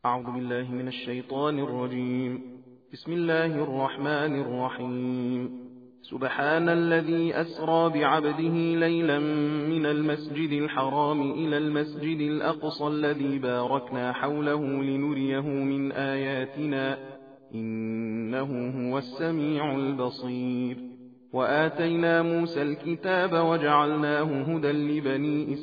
أعوذ بالله من الشيطان الرجيم. بسم الله الرحمن الرحيم. سبحان الذي أسرى بعبده ليلا من المسجد الحرام إلى المسجد الأقصى الذي باركنا حوله لنريه من آياتنا إنه هو السميع البصير. وآتينا موسى الكتاب وجعلناه هدى لبني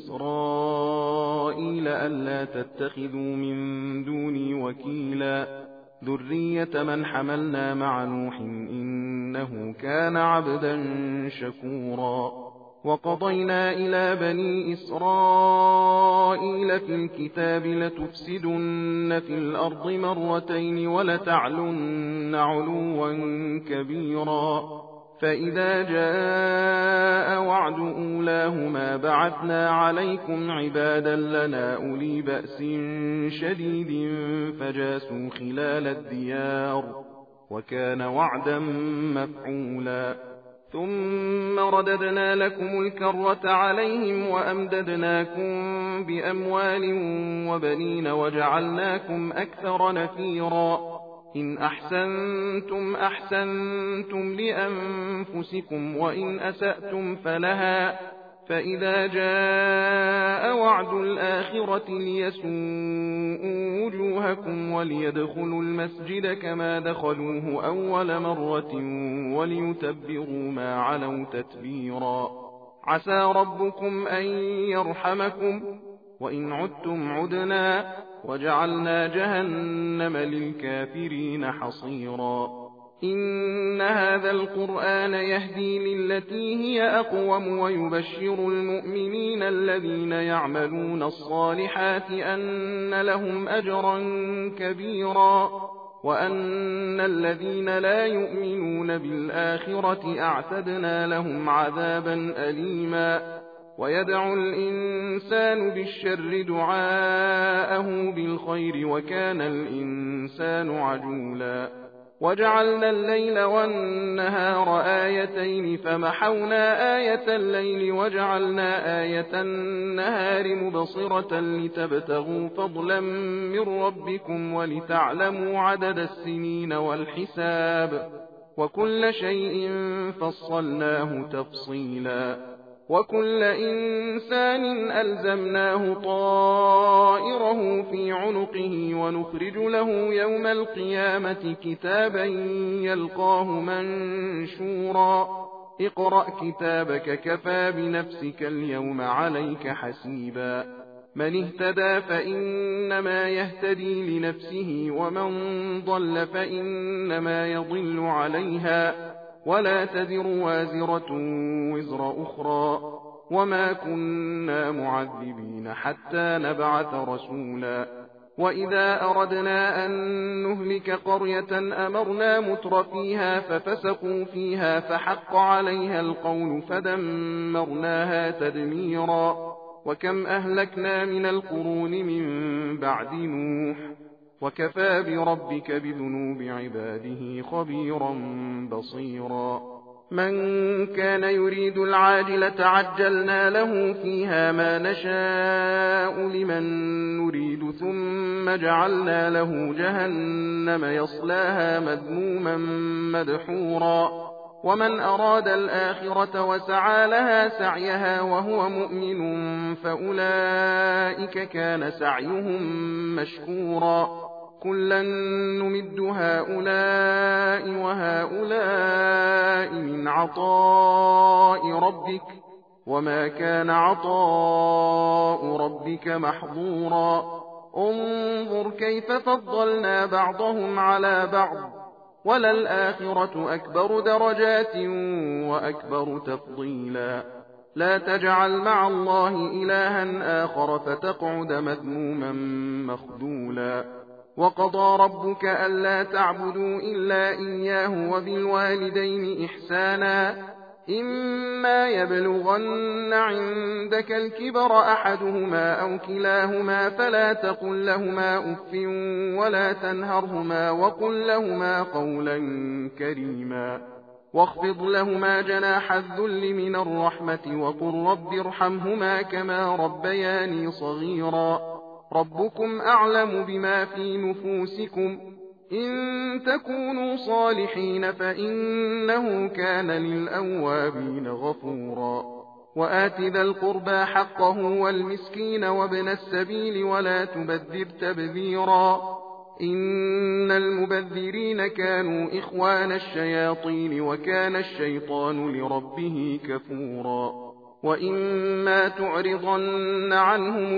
إسرائيل ألا تتخذوا من دوني وكيلا ذرية من حملنا مع نوح إنه كان عبدا شكورا. وقضينا إلى بني إسرائيل في الكتاب لتفسدن في الأرض مرتين ولتعلن علوا كبيرا فإذا جاء وعد أولاهما بعثنا عليكم عبادا لنا أولي بأس شديد فجاسوا خلال الديار وكان وعدا مفعولا. ثم رددنا لكم الكرة عليهم وأمددناكم بأموال وبنين وجعلناكم أكثر نفيرا. إن أحسنتم أحسنتم لأنفسكم وإن أسأتم فلها فإذا جاء وعد الآخرة ليسوءوا وجوهكم وليدخلوا المسجد كما دخلوه أول مرة وليتبروا ما علوا تتبيرا. عسى ربكم أن يرحمكم وإن عدتم عدنا وجعلنا جهنم للكافرين حصيرا. إن هذا القرآن يهدي للتي هي أقوم ويبشر المؤمنين الذين يعملون الصالحات أن لهم أجرا كبيرا وأن الذين لا يؤمنون بالآخرة أعتدنا لهم عذابا أليما. ويدعو الإنسان بالشر دعاءه بالخير وكان الإنسان عجولا. وجعلنا الليل والنهار آيتين فمحونا آية الليل وجعلنا آية النهار مبصرة لتبتغوا فضلا من ربكم ولتعلموا عدد السنين والحساب وكل شيء فصلناه تفصيلا. وكل إنسان ألزمناه طائره في عنقه ونخرج له يوم القيامة كتابا يلقاه منشورا. اقرأ كتابك كفى بنفسك اليوم عليك حسيبا. من اهتدى فإنما يهتدي لنفسه ومن ضل فإنما يضل عليها ولا تزر وازرة وزر أخرى وما كنا معذبين حتى نبعث رسولا. وإذا أردنا أن نهلك قرية أمرنا متر فيها ففسقوا فيها فحق عليها القول فدمرناها تدميرا. وكم أهلكنا من القرون من بعد نوح وكفى بربك بذنوب عباده خبيرا بصيرا. من كان يريد العاجلة عجلنا له فيها ما نشاء لمن نريد ثم جعلنا له جهنم يصلاها مذموما مدحورا. ومن أراد الآخرة وسعى لها سعيها وهو مؤمن فأولئك كان سعيهم مشكورا. كلا نمد هؤلاء وهؤلاء من عطاء ربك وما كان عطاء ربك محظورا. انظر كيف فضلنا بعضهم على بعض وللآخرة أكبر درجات وأكبر تفضيلا. لا تجعل مع الله إلها آخر فتقعد مذموما مخذولا. وقضى ربك ألا تعبدوا إلا إياه وبالوالدين إحسانا. إما يبلغن عندك الكبر أحدهما أو كلاهما فلا تقل لهما أف ولا تنهرهما وقل لهما قولا كريما. واخفض لهما جناح الذل من الرحمة وقل رب ارحمهما كما ربياني صغيرا. ربكم أعلم بما في نفوسكم إن تكونوا صالحين فإنه كان للأوابين غفورا وآت ذا القربى حقه والمسكين وابن السبيل ولا تبذر تبذيرا إن المبذرين كانوا إخوان الشياطين وكان الشيطان لربه كفورا وإما تعرضن عنهم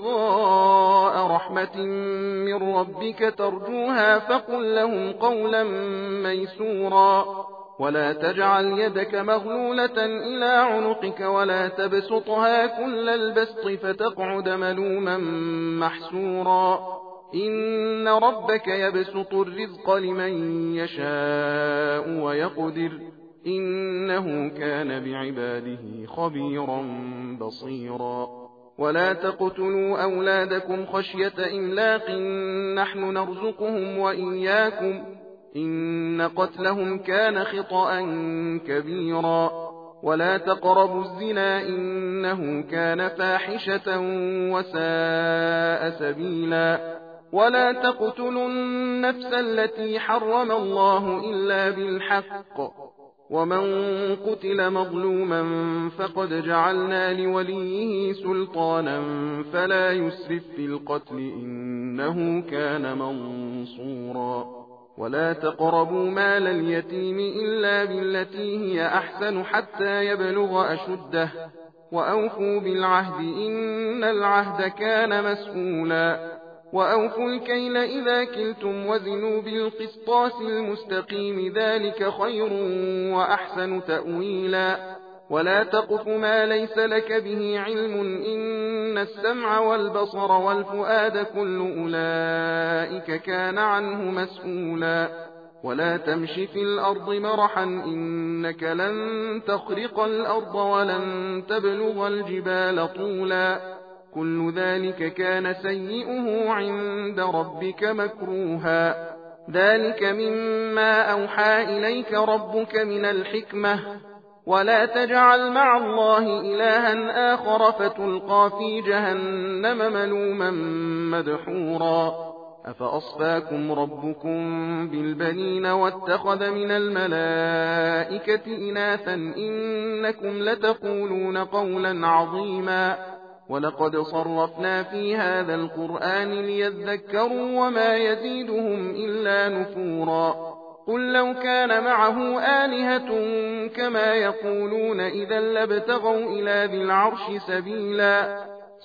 ابتغاء رحمة من ربك ترجوها فقل لهم قولا ميسورا ولا تجعل يدك مغلولة إلى عنقك ولا تبسطها كل البسط فتقعد ملوما محسورا إن ربك يبسط الرزق لمن يشاء ويقدر إنه كان بعباده خبيرا بصيرا ولا تقتلوا أولادكم خشية إملاق نحن نرزقهم وإياكم إن قتلهم كان خطأ كبيرا ولا تقربوا الزنا إنه كان فاحشة وساء سبيلا ولا تقتلوا النفس التي حرم الله إلا بالحق ومن قتل مظلوما فقد جعلنا لوليه سلطانا فلا يسرف في القتل إنه كان منصورا ولا تقربوا مال اليتيم إلا بالتي هي أحسن حتى يبلغ أشده وأوفوا بالعهد إن العهد كان مسؤولا وأوفوا الكيل إذا كلتم وزنوا بالقسطاس المستقيم ذلك خير وأحسن تأويلا ولا تقف ما ليس لك به علم إن السمع والبصر والفؤاد كل أولئك كان عنه مسؤولا ولا تمش في الأرض مرحا إنك لن تخرق الأرض ولن تبلغ الجبال طولا كل ذلك كان سيئه عند ربك مكروها ذلك مما أوحى إليك ربك من الحكمة ولا تجعل مع الله إلها آخر فتلقى في جهنم ملوما مدحورا أفأصفاكم ربكم بالبنين واتخذ من الملائكة إناثا إنكم لتقولون قولا عظيما ولقد صرفنا في هذا القرآن ليذكروا وما يزيدهم إلا نفورا قل لو كان معه آلهة كما يقولون إذا لابتغوا إلى ذي العرش سبيلا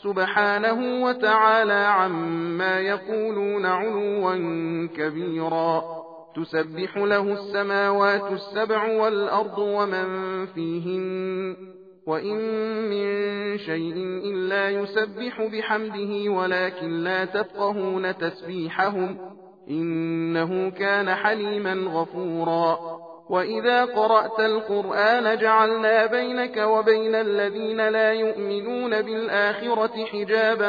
سبحانه وتعالى عما يقولون علوا كبيرا تسبح له السماوات السبع والأرض ومن فيهن وإن من شيء إلا يسبح بحمده ولكن لا تفقهون تسبيحهم إنه كان حليما غفورا وإذا قرأت القرآن جعلنا بينك وبين الذين لا يؤمنون بالآخرة حجابا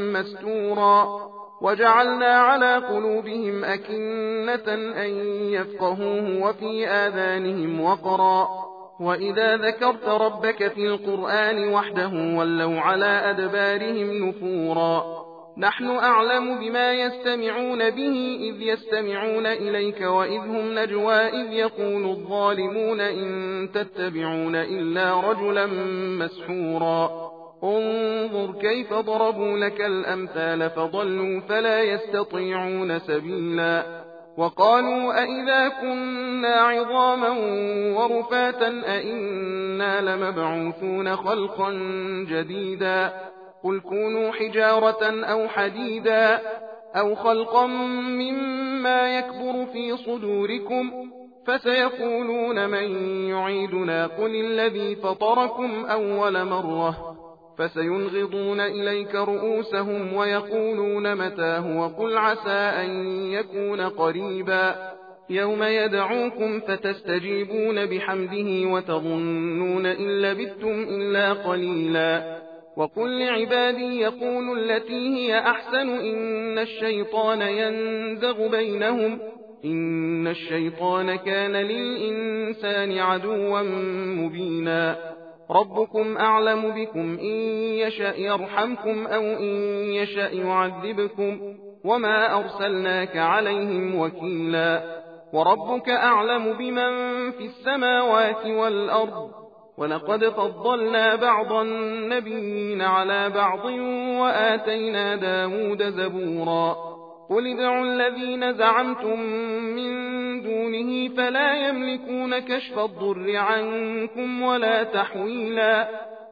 مستورا وجعلنا على قلوبهم أكنة أن يفقهوه وفي آذانهم وقرا وإذا ذكرت ربك في القرآن وحده ولوا على أدبارهم نفورا نحن أعلم بما يستمعون به إذ يستمعون إليك وإذ هم نجوى إذ يقول الظالمون إن تتبعون إلا رجلا مسحورا انظر كيف ضربوا لك الأمثال فضلوا فلا يستطيعون سبيلا وقالوا أئذا كنا عظاما ورفاتا أئنا لمبعوثون خلقا جديدا قل كونوا حجارة أو حديدا أو خلقا مما يكبر في صدوركم فسيقولون من يعيدنا قل الذي فطركم أول مرة فسينغضون إليك رؤوسهم ويقولون متى هو قل عسى أن يكون قريبا يوم يدعوكم فتستجيبون بحمده وتظنون إن لبثتم إلا قليلا وقل لعبادي يقولوا التي هي أحسن إن الشيطان ينزغ بينهم إن الشيطان كان للإنسان عدوا مبينا ربكم أعلم بكم إن يشأ يرحمكم أو إن يشأ يعذبكم وما أرسلناك عليهم وكيلا وربك أعلم بمن في السماوات والأرض ولقد فضلنا بعض النبيين على بعض وآتينا داود زبورا قل ادعوا الذين زعمتم من دونه فلا يملكون كشف الضر عنكم ولا تحويلا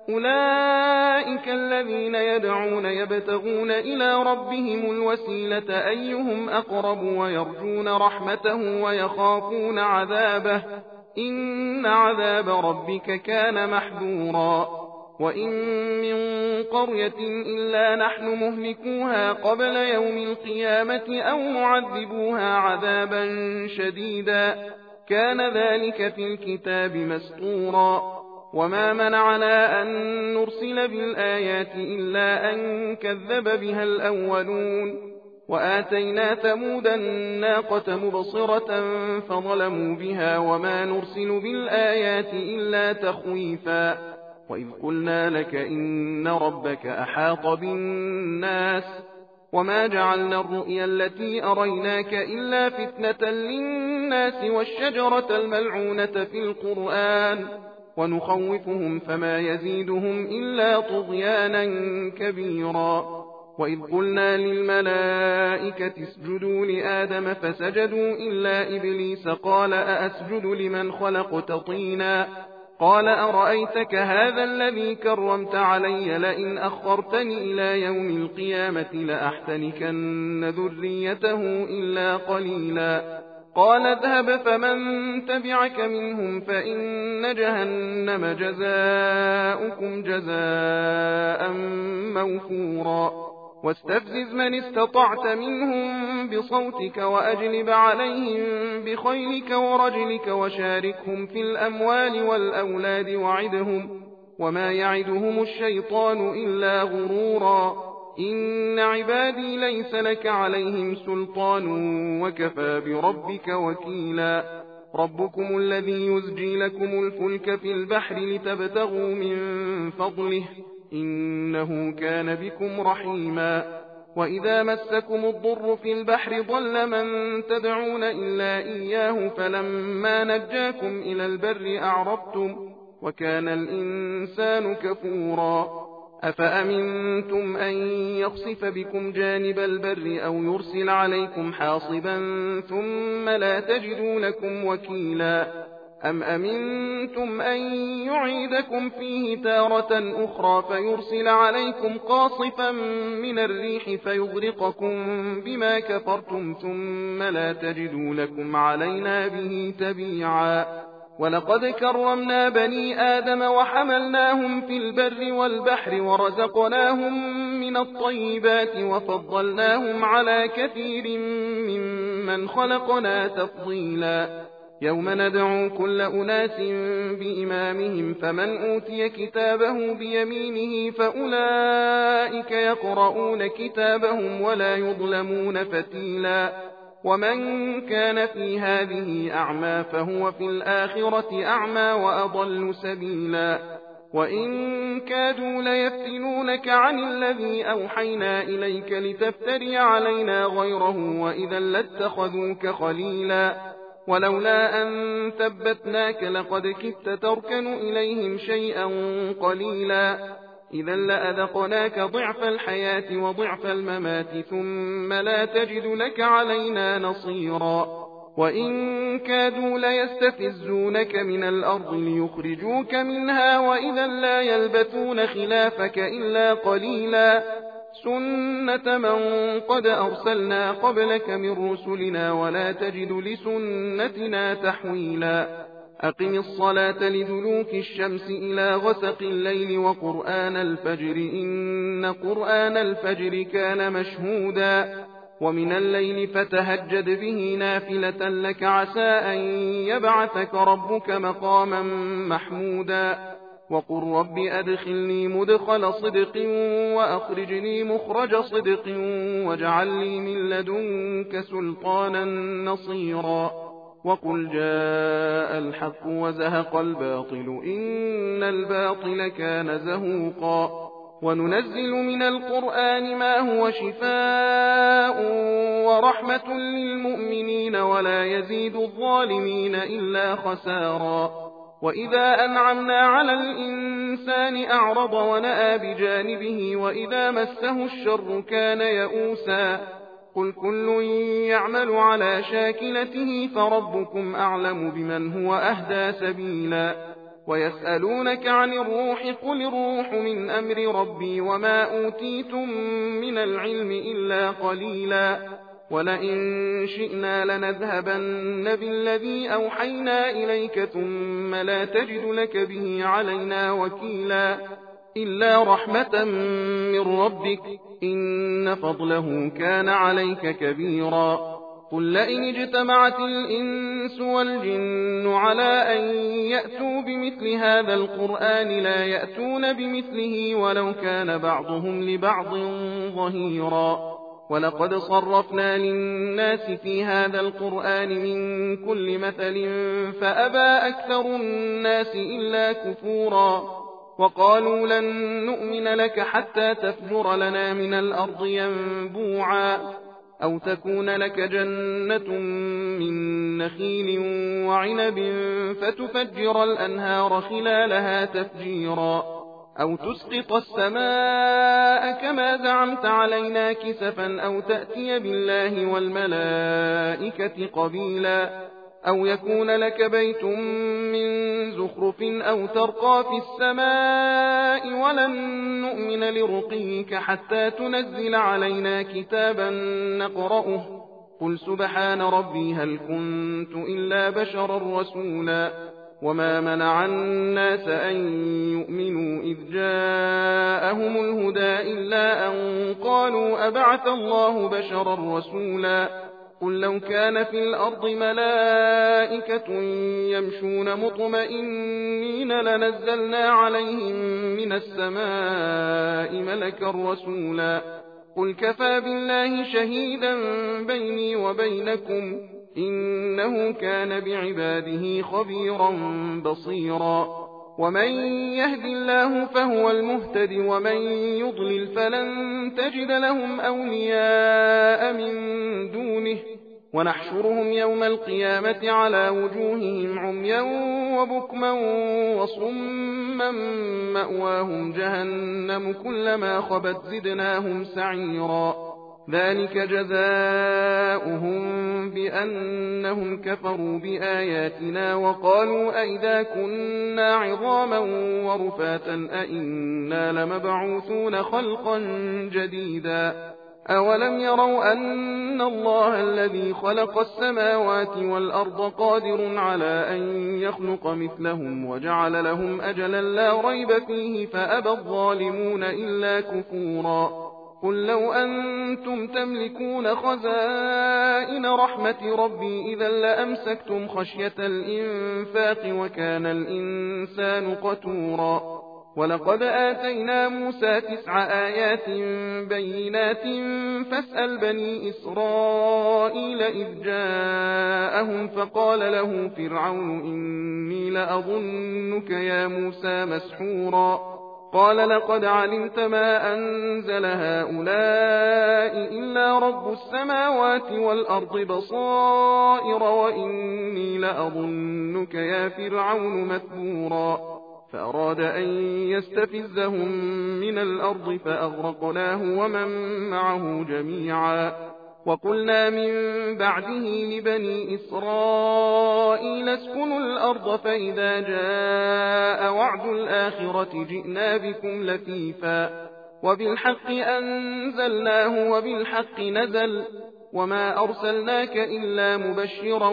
أولئك الذين يدعون يبتغون إلى ربهم الوسيلة أيهم أقرب ويرجون رحمته ويخافون عذابه إن عذاب ربك كان محذورا وإن من قرية إلا نحن مهلكوها قبل يوم القيامة أو معذبوها عذابا شديدا كان ذلك في الكتاب مسطورا وما منعنا أن نرسل بالآيات إلا أن كذب بها الأولون وآتينا ثمود الناقة مبصرة فظلموا بها وما نرسل بالآيات إلا تخويفا وإذ قلنا لك إن ربك أحاط بالناس وما جعلنا الرؤيا التي أريناك إلا فتنة للناس والشجرة الملعونة في القرآن ونخوفهم فما يزيدهم إلا طغيانا كبيرا وإذ قلنا للملائكة اسجدوا لآدم فسجدوا إلا إبليس قال أأسجد لمن خلقت طينا قال أرأيتك هذا الذي كرمت علي لئن أخرتني إلى يوم القيامة لأحتنكن ذريته إلا قليلا قال اذهب فمن تبعك منهم فإن جهنم جزاؤكم جزاء موفورا واستفزز من استطعت منهم بصوتك وأجلب عليهم بخيلك ورجلك وشاركهم في الأموال والأولاد وعدهم وما يعدهم الشيطان إلا غرورا إن عبادي ليس لك عليهم سلطان وكفى بربك وكيلا ربكم الذي يزجي لكم الفلك في البحر لتبتغوا من فضله إنه كان بكم رحيما وإذا مسكم الضر في البحر ضل من تدعون إلا إياه فلما نجاكم إلى البر أعرضتم وكان الإنسان كفورا أفأمنتم أن يخسف بكم جانب البر أو يرسل عليكم حاصبا ثم لا تجدوا لكم وكيلا أم أمنتم أن يعيدكم فيه تارة أخرى فيرسل عليكم قاصفا من الريح فيغرقكم بما كفرتم ثم لا تجدوا لكم علينا به تبيعا ولقد كرمنا بني آدم وحملناهم في البر والبحر ورزقناهم من الطيبات وفضلناهم على كثير ممن خلقنا تفضيلا يوم ندعو كل أناس بإمامهم فمن أوتي كتابه بيمينه فأولئك يقرؤون كتابهم ولا يظلمون فتيلا ومن كان في هذه أعمى فهو في الآخرة أعمى وأضل سبيلا وإن كادوا ليفتنونك عن الذي أوحينا إليك لتفتري علينا غيره وإذا لاتخذوك خليلا ولولا أن ثبتناك لقد كدت تركن إليهم شيئا قليلا إذا لأذقناك ضعف الحياة وضعف الممات ثم لا تجد لك علينا نصيرا وإن كادوا ليستفزونك من الأرض ليخرجوك منها وإذا لا يلبثون خلافك إلا قليلا سنة من قد أرسلنا قبلك من رسلنا ولا تجد لسنتنا تحويلا أقم الصلاة لدلوك الشمس إلى غسق الليل وقرآن الفجر إن قرآن الفجر كان مشهودا ومن الليل فتهجد به نافلة لك عسى أن يبعثك ربك مقاما محمودا وقل رب أدخلني مدخل صدق وأخرجني مخرج صدق واجعل لي من لدنك سلطانا نصيرا وقل جاء الحق وزهق الباطل إن الباطل كان زهوقا وننزل من القرآن ما هو شفاء ورحمة للمؤمنين ولا يزيد الظالمين إلا خسارا وإذا أنعمنا على الإنسان أعرض ونأى بجانبه وإذا مسه الشر كان يئوسا قل كل يعمل على شاكلته فربكم أعلم بمن هو أهدى سبيلا ويسألونك عن الروح قل الروح من أمر ربي وما أوتيتم من العلم إلا قليلا ولئن شئنا لنذهبن بالذي أوحينا إليك ثم لا تجد لك به علينا وكيلا إلا رحمة من ربك إن فضله كان عليك كبيرا قل لئن اجتمعت الإنس والجن على أن يأتوا بمثل هذا القرآن لا يأتون بمثله ولو كان بعضهم لبعض ظهيرا ولقد صرفنا للناس في هذا القرآن من كل مثل فأبى أكثر الناس إلا كفورا وقالوا لن نؤمن لك حتى تفجر لنا من الأرض ينبوعا أو تكون لك جنة من نخيل وعنب فتفجر الأنهار خلالها تفجيرا أو تسقط السماء كما زعمت علينا كسفا أو تأتي بالله والملائكة قبيلا أو يكون لك بيت من زخرف أو ترقى في السماء ولن نؤمن لرقيك حتى تنزل علينا كتابا نقرأه قل سبحان ربي هل كنت إلا بشرا رسولا وما منع الناس أن يؤمنوا إذ جاءهم الهدى إلا أن قالوا أبعث الله بشرا رسولا قل لو كان في الأرض ملائكة يمشون مطمئنين لنزلنا عليهم من السماء ملكا رسولا قل كفى بالله شهيدا بيني وبينكم إنه كان بعباده خبيرا بصيرا ومن يهد الله فهو المهتد ومن يضلل فلن تجد لهم أولياء من دونه ونحشرهم يوم القيامة على وجوههم عميا وبكما وصما مأواهم جهنم كلما خبت زدناهم سعيرا ذلك جزاؤهم بأنهم كفروا بآياتنا وقالوا أئذا كنا عظاما ورفاتا أئنا لمبعوثون خلقا جديدا أولم يروا أن الله الذي خلق السماوات والأرض قادر على أن يخلق مثلهم وجعل لهم أجلا لا ريب فيه فأبى الظالمون إلا كفورا قل لو أنتم تملكون خزائن رحمة ربي إذا لأمسكتم خشية الإنفاق وكان الإنسان قتورا ولقد آتينا موسى 9 آيات بينات فاسأل بني إسرائيل إذ جاءهم فقال له فرعون إني لأظنك يا موسى مسحورا قال لقد علمت ما أنزل هؤلاء إلا رب السماوات والأرض بصائر وإني لأظنك يا فرعون مثبورا فأراد أن يستفزهم من الأرض فأغرقناه ومن معه جميعا وقلنا من بعده لبني إسرائيل اسكنوا الأرض فإذا جاء وعد الآخرة جئنا بكم لفيفا وبالحق أنزلناه وبالحق نزل وما أرسلناك إلا مبشرا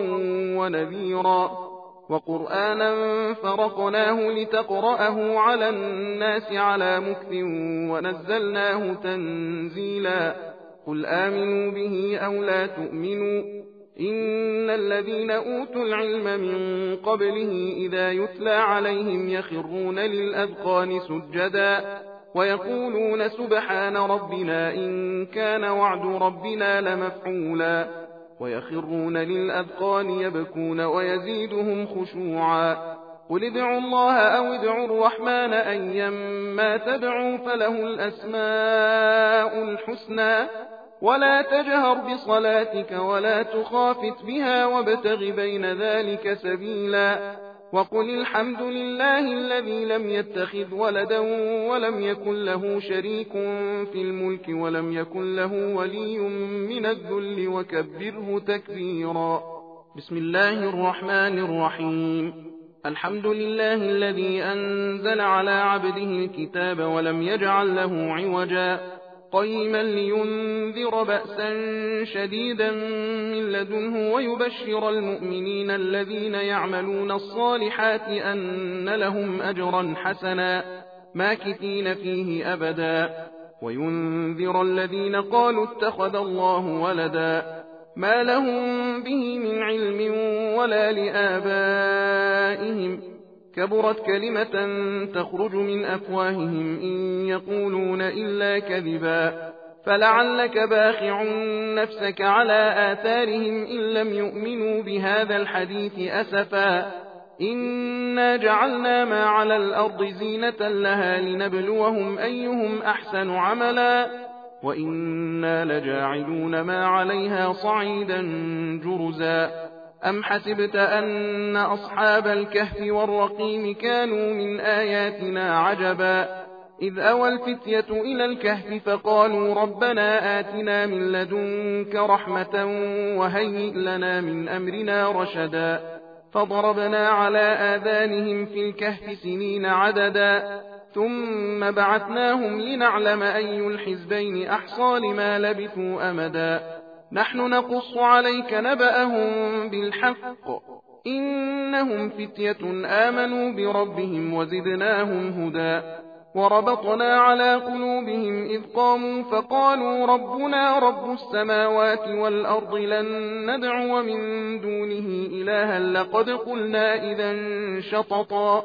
ونذيرا وقرآنا فرقناه لتقرأه على الناس على مكث ونزلناه تنزيلا قل آمنوا به أو لا تؤمنوا إن الذين أوتوا العلم من قبله إذا يتلى عليهم يخرون للأذقان سجدا ويقولون سبحان ربنا إن كان وعد ربنا لمفعولا ويخرون للأذقان يبكون ويزيدهم خشوعا. قل ادعوا الله أو ادعوا الرحمن أيما تدعوا فله الأسماء الحسنى ولا تجهر بصلاتك ولا تخافت بها وابتغ بين ذلك سبيلا. وقل الحمد لله الذي لم يتخذ ولدا ولم يكن له شريك في الملك ولم يكن له ولي من الذل وكبره تكبيرا. بسم الله الرحمن الرحيم. الحمد لله الذي أنزل على عبده الكتاب ولم يجعل له عوجا قيما لينذر بأسا شديدا من لدنه ويبشر المؤمنين الذين يعملون الصالحات أن لهم أجرا حسنا ماكثين فيه أبدا وينذر الذين قالوا اتخذ الله ولدا ما لهم به من علم ولا لآبائهم كبرت كلمة تخرج من أفواههم إن يقولون إلا كذبا فلعلك باخع نفسك على آثارهم إن لم يؤمنوا بهذا الحديث أسفا إنا جعلنا ما على الأرض زينة لها لنبلوهم أيهم أحسن عملا وإنا لجاعلون ما عليها صعيدا جرزا. أم حسبت أن أصحاب الكهف والرقيم كانوا من آياتنا عجبا إذ أوى الفتية إلى الكهف فقالوا ربنا آتنا من لدنك رحمة وهيئ لنا من أمرنا رشدا فضربنا على آذانهم في الكهف سنين عددا ثم بعثناهم لنعلم أي الحزبين أحصى لما لبثوا أمدا نحن نقص عليك نبأهم بالحق إنهم فتية آمنوا بربهم وزدناهم هدى وربطنا على قلوبهم إذ قاموا فقالوا ربنا رب السماوات والأرض لن ندعو من دونه إلها لقد قلنا إذا شططا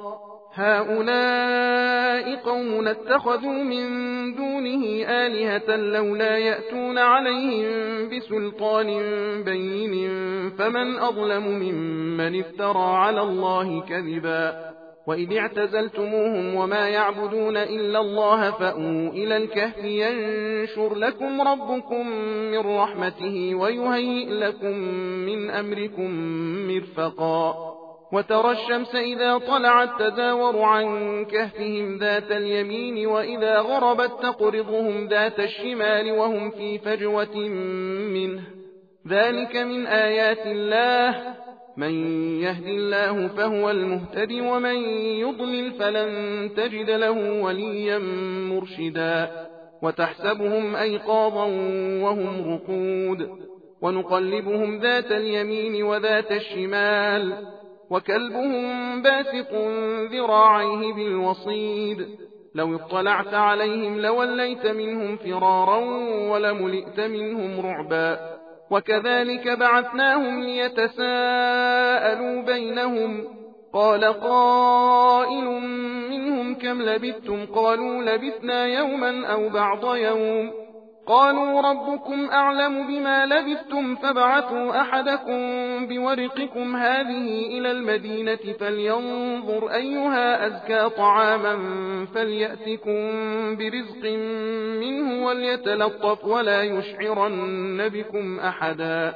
هؤلاء قوم اتخذوا من دونه آلهة لولا يأتون عليهم بسلطان بين فمن أظلم ممن افترى على الله كذبا وإذ اعتزلتموهم وما يعبدون إلا الله فأووا إلى الكهف ينشر لكم ربكم من رحمته ويهيئ لكم من أمركم مرفقا وترى الشمس إذا طلعت تزاور عن كهفهم ذات اليمين وإذا غربت تقرضهم ذات الشمال وهم في فجوة منه ذلك من آيات الله من يهد الله فهو المهتد ومن يضلل فلن تجد له وليا مرشدا وتحسبهم أيقاظا وهم رقود ونقلبهم ذات اليمين وذات الشمال وكلبهم باسط ذراعيه بالوصيد لو اطلعت عليهم لوليت منهم فرارا ولملئت منهم رعبا وكذلك بعثناهم ليتساءلوا بينهم قال قائل منهم كم لبثتم قالوا لبثنا يوما أو بعض يوم قالوا ربكم أعلم بما لبثتم فابعثوا أحدكم بورقكم هذه إلى المدينة فلينظر أيها أزكى طعاما فليأتكم برزق منه وليتلطف ولا يشعرن بكم أحدا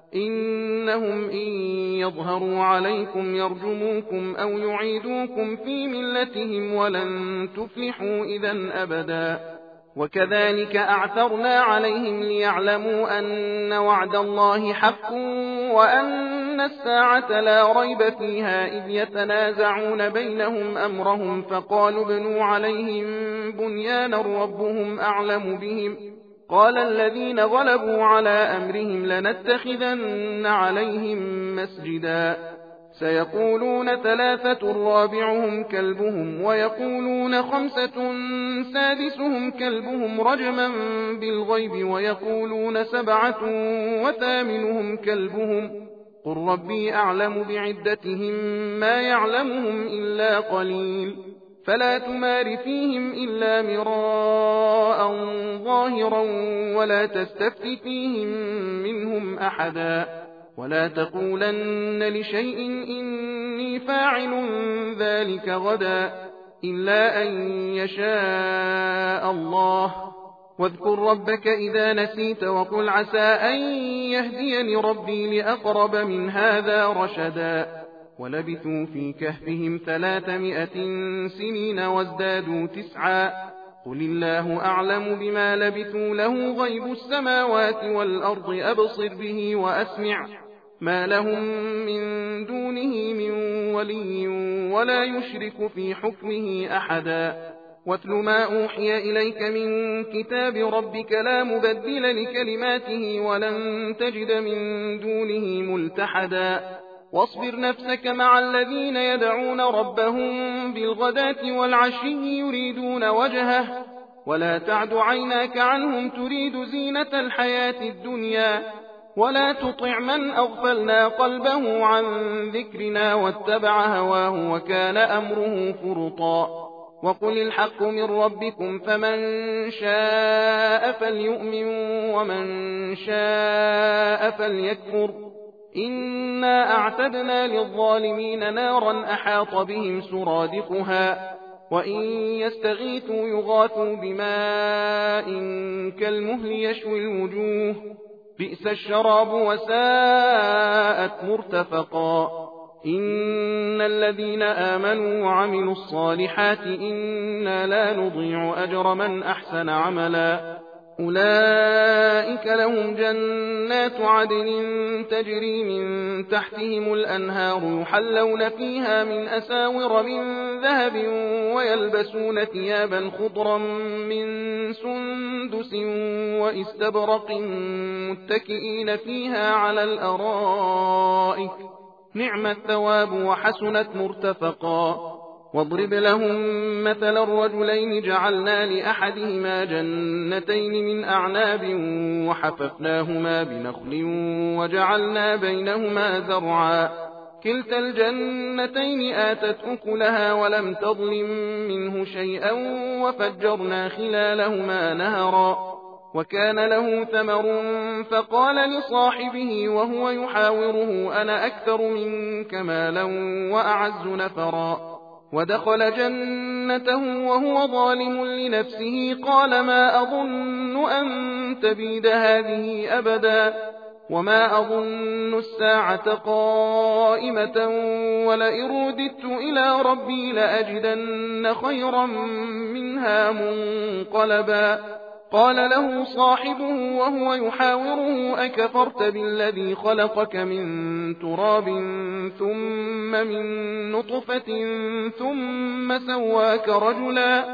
إنهم إن يظهروا عليكم يرجموكم أو يعيدوكم في ملتهم ولن تفلحوا إذا أبدا وكذلك أعثرنا عليهم ليعلموا أن وعد الله حق وأن الساعة لا ريب فيها إذ يتنازعون بينهم أمرهم فقالوا ابنوا عليهم بنيانا ربهم أعلم بهم قال الذين غلبوا على أمرهم لنتخذن عليهم مسجدا سيقولون ثلاثة رابعهم كلبهم ويقولون خمسة سادسهم كلبهم رجما بالغيب ويقولون سبعة وثامنهم كلبهم قل ربي أعلم بعدتهم ما يعلمهم إلا قليل فلا تمار فيهم إلا مراء ظاهرا ولا تستفت فيهم منهم أحدا ولا تقولن لشيء إني فاعل ذلك غدا إلا أن يشاء الله واذكر ربك إذا نسيت وقل عسى أن يهديني ربي لأقرب من هذا رشدا ولبثوا في كهفهم 300 سنين وازدادوا 9 قل الله أعلم بما لبثوا له غيب السماوات والأرض أبصر به وأسمع ما لهم من دونه من ولي ولا يشرك في حكمه أحدا واتل ما أوحي إليك من كتاب ربك لا مبدل لكلماته ولن تجد من دونه ملتحدا واصبر نفسك مع الذين يدعون ربهم بالغداة والعشي يريدون وجهه ولا تعد عيناك عنهم تريد زينة الحياة الدنيا ولا تطع من أغفلنا قلبه عن ذكرنا واتبع هواه وكان أمره فرطا وقل الحق من ربكم فمن شاء فليؤمن ومن شاء فليكفر إنا أعتدنا للظالمين نارا أحاط بهم سرادقها وإن يستغيثوا يغاثوا بماء كالمهل يشوي الوجوه بئس الشراب وساءت مرتفقا إن الذين آمنوا وعملوا الصالحات إنا لا نضيع أجر من أحسن عملا أولئك لهم جنات عدن تجري من تحتهم الأنهار يحلون فيها من أساور من ذهب ويلبسون ثيابا خضرا من سندس واستبرق متكئين فيها على الأرائك نعم الثواب وحسنت مرتفقا واضرب لهم مثل الرجلين جعلنا لأحدهما جنتين من أعناب وحففناهما بنخل وجعلنا بينهما زرعا كلتا الجنتين آتت أكلها ولم تظلم منه شيئا وفجرنا خلالهما نهرا وكان له ثمر فقال لصاحبه وهو يحاوره أنا أكثر منك مالا وأعز نفرا ودخل جنته وهو ظالم لنفسه قال ما أظن أن تبيد هذه أبدا وما أظن الساعة قائمة ولئن رددت إلى ربي لأجدن خيرا منها منقلبا قال له صاحبه وهو يحاوره أكفرت بالذي خلقك من تراب ثم من نطفة ثم سواك رجلا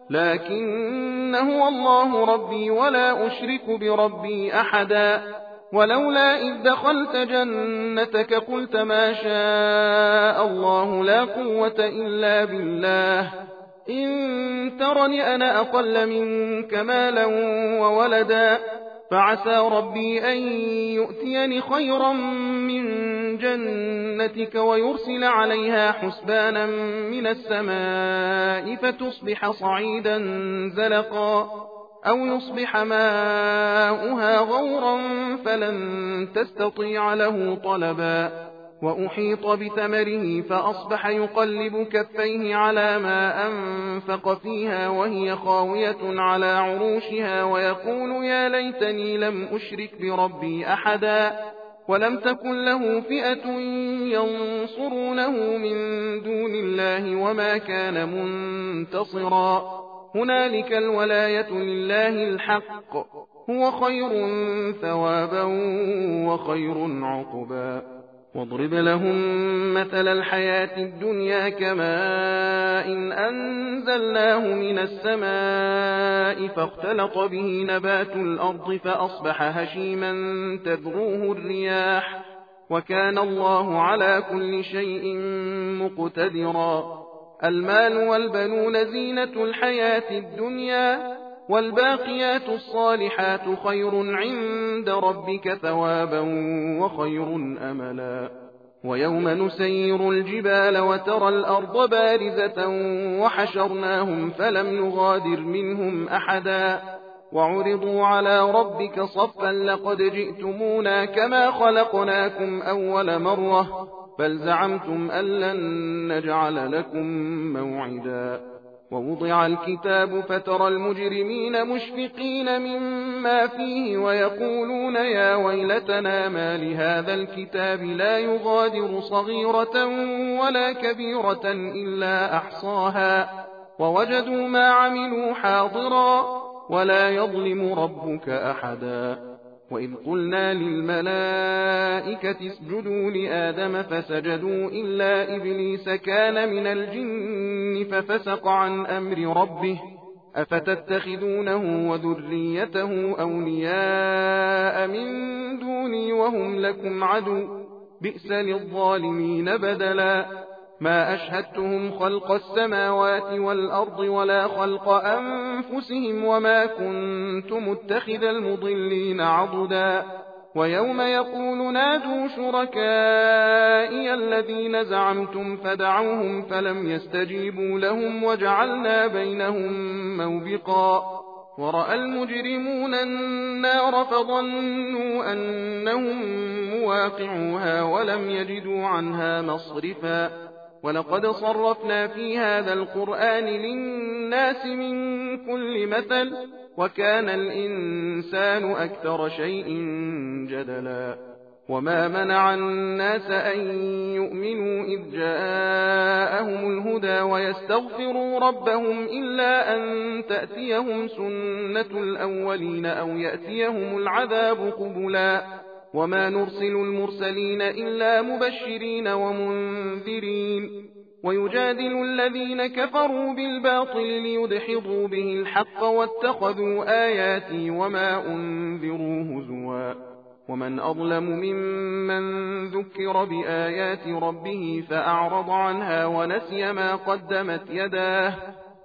لكن هو الله ربي ولا أشرك بربي أحدا ولولا إذ دخلت جنتك قلت ما شاء الله لا قوة إلا بالله إن ترني أنا أقل منك مالا وولدا فعسى ربي أن يؤتيني خيرا من جنتك ويرسل عليها حسبانا من السماء فتصبح صعيدا زلقا أو يصبح ماؤها غورا فلن تستطيع له طلبا وأحيط بثمره فأصبح يقلب كفيه على ما أنفق فيها وهي خاوية على عروشها ويقول يا ليتني لم أشرك بربي أحدا ولم تكن له فئة ينصرونه من دون الله وما كان منتصرا هنالك الولاية لله الحق هو خير ثوابا وخير عقبا واضرب لهم مثل الحياة الدنيا كماء إن أنزلناه من السماء فاختلط به نبات الأرض فأصبح هشيما تذروه الرياح وكان الله على كل شيء مقتدرا المال والبنون زينة الحياة الدنيا والباقيات الصالحات خير عند ربك ثوابا وخير أملا ويوم نسير الجبال وترى الأرض بارزة وحشرناهم فلم نغادر منهم أحدا وعرضوا على ربك صفا لقد جئتمونا كما خلقناكم أول مرة بل زعمتم أن لن نجعل لكم موعدا ووضع الكتاب فترى المجرمين مشفقين مما فيه ويقولون يا ويلتنا ما لهذا الكتاب لا يغادر صغيرة ولا كبيرة إلا أحصاها ووجدوا ما عملوا حاضرا ولا يظلم ربك أحدا وإذ قلنا للملائكة اسجدوا لآدم فسجدوا إلا إبليس كان من الجن ففسق عن أمر ربه أفتتخذونه وذريته أولياء من دوني وهم لكم عدو بئس للظالمين بدلا ما أشهدتهم خلق السماوات والأرض ولا خلق أنفسهم وما كنت متخذ المضلين عضدا ويوم يقول نادوا شركائي الذين زعمتم فدعوهم فلم يستجيبوا لهم وجعلنا بينهم موبقا ورأى المجرمون النار فظنوا أنهم مواقعوها ولم يجدوا عنها مصرفا ولقد صرفنا في هذا القرآن للناس من كل مثل وكان الإنسان أكثر شيء جدلا وما منع الناس أن يؤمنوا إذ جاءهم الهدى ويستغفروا ربهم إلا أن تأتيهم سنة الأولين أو يأتيهم العذاب قبلا وما نرسل المرسلين إلا مبشرين ومنذرين ويجادل الذين كفروا بالباطل ليدحضوا به الحق واتخذوا آياتي وما أنذروا هزوا ومن أظلم ممن ذكر بآيات ربه فأعرض عنها ونسي ما قدمت يداه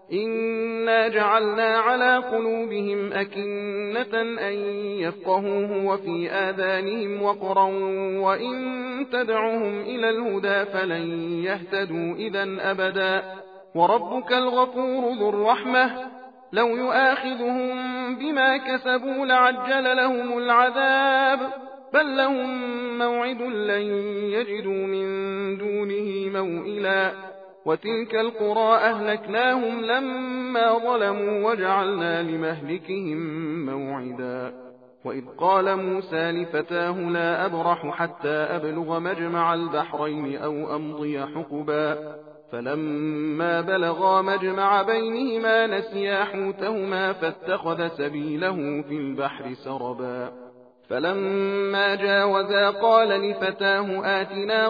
إنا جعلنا على قلوبهم أكنة أن يفقهوه وفي آذانهم وقرا وإن تدعوهم إلى الهدى فلن يهتدوا إذا أبدا وربك الغفور ذو الرحمة لو يؤاخذهم بما كسبوا لعجل لهم العذاب بل لهم موعد لن يجدوا من دونه موئلا وتلك القرى أهلكناهم لما ظلموا وجعلنا لمهلكهم موعدا وإذ قال موسى لفتاه لا أبرح حتى أبلغ مجمع البحرين أو أمضي حقبا فلما بلغا مجمع بينهما نسيا حوتهما فاتخذ سبيله في البحر سربا فلما جاوزا قال لفتاه آتنا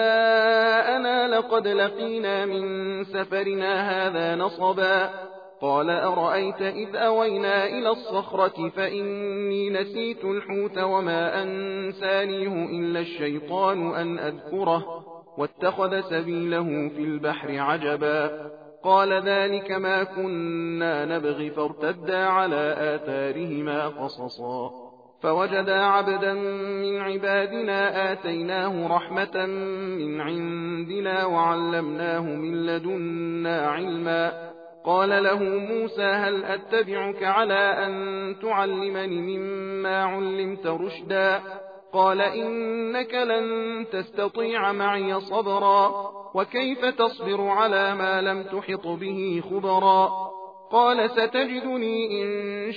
غداءنا لقد لقينا من سفرنا هذا نصبا قال أرأيت إذ أوينا إلى الصخرة فإني نسيت الحوت وما أنسانيه إلا الشيطان أن أذكره واتخذ سبيله في البحر عجبا قال ذلك ما كنا نبغي فارتدا على آثارهما قصصا فوجدا عبدا من عبادنا آتيناه رحمة من عندنا وعلمناه من لدنا علما قال له موسى هل أتبعك على أن تعلمني مما علمت رشدا قال إنك لن تستطيع معي صبرا وكيف تصبر على ما لم تحط به خبرا قال ستجدني إن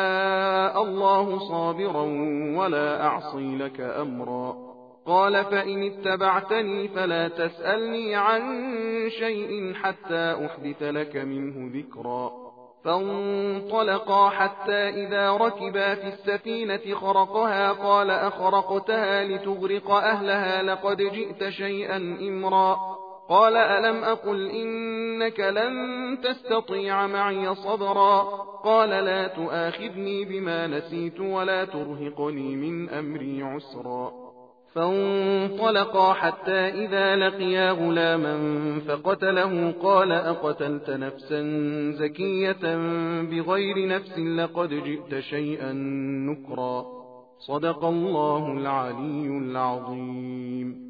شاء الله صابرا ولا أعصي لك أمرا قال فإن اتبعتني فلا تسألني عن شيء حتى أحدث لك منه ذكرا فانطلقا حتى إذا ركبا في السفينة خرقها قال أخرقتها لتغرق أهلها لقد جئت شيئا إمرا قال ألم أقل إنك لن تستطيع معي صبرا قال لا تؤاخذني بما نسيت ولا ترهقني من أمري عسرا فانطلقا حتى إذا لقيا غلاما فقتله قال أقتلت نفسا زكية بغير نفس لقد جئت شيئا نكرا صدق الله العلي العظيم.